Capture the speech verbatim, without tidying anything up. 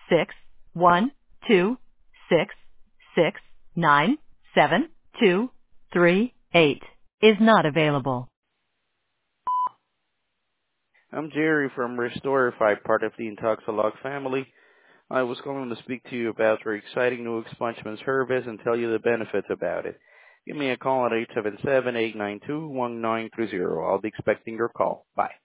six one two six six nine seven two three eight is not available. I'm Jerry from Restorify, part of the Intoxilog family. I was calling to speak to you about our exciting new expungement service and tell you the benefits about it. Give me a call at eight seven seven, eight nine two, one nine three zero. I'll be expecting your call. Bye.